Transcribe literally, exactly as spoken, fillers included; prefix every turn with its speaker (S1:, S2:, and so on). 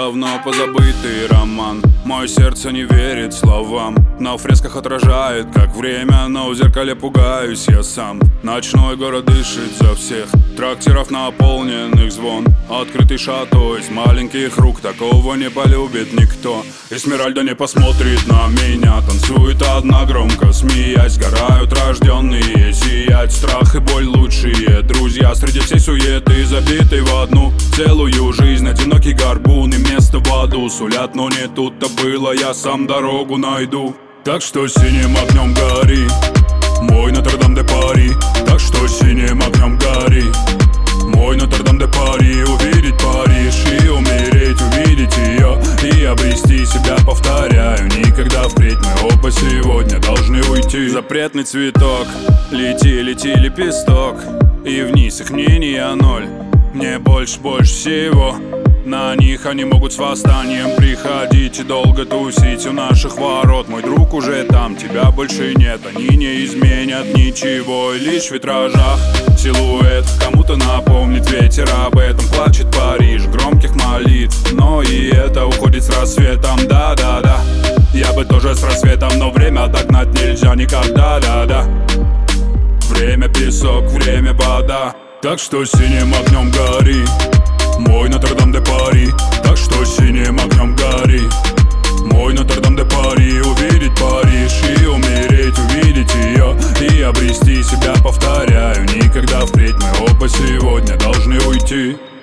S1: давно позабытый роман. Мое сердце не верит словам, но в фресках отражает, как время, но в зеркале пугаюсь я сам. Ночной город дышит за всех, трактиров наполненных звон. Открытый шато из маленьких рук, такого не полюбит никто. Эсмеральда не посмотрит на меня, танцует одна громко, смеясь. Сгорают рожденные сиять, страх и боль лучшие друзья. Среди всей суеты, забитой в одну целую жизнь, одинокий горбун и место в аду сулят, но не тут-то было, я сам дорогу найду. Так что синим огнем гори, мой Нотр-Дам-де-Пари. Так что синим огнем гори, мой Нотр-Дам-де-Пари. Увидеть Париж и умереть, увидеть ее и обрести себя, повторяю, никогда впредь мы оба сегодня должны уйти. Запретный цветок, лети, лети, лепесток, и вниз их мнение ноль. Мне больше, больше всего на них они могут с восстанием приходить и долго тусить у наших ворот. Мой друг уже там, тебя больше нет, они не изменят ничего. И лишь в витражах силуэт кому-то напомнит ветер об этом. Плачет Париж громких молитв, но и это уходит с рассветом. Да-да-да, я бы тоже с рассветом, но время отогнать нельзя никогда, да-да. Время песок, время вода. Так что синим огнем гори, мой Нотр-Дам-де-Пари. Так что синим огнем гори, мой Нотр-Дам-де-Пари. Увидеть Париж и умереть, увидеть ее и обрести себя, повторяю, никогда впредь мы оба сегодня должны уйти.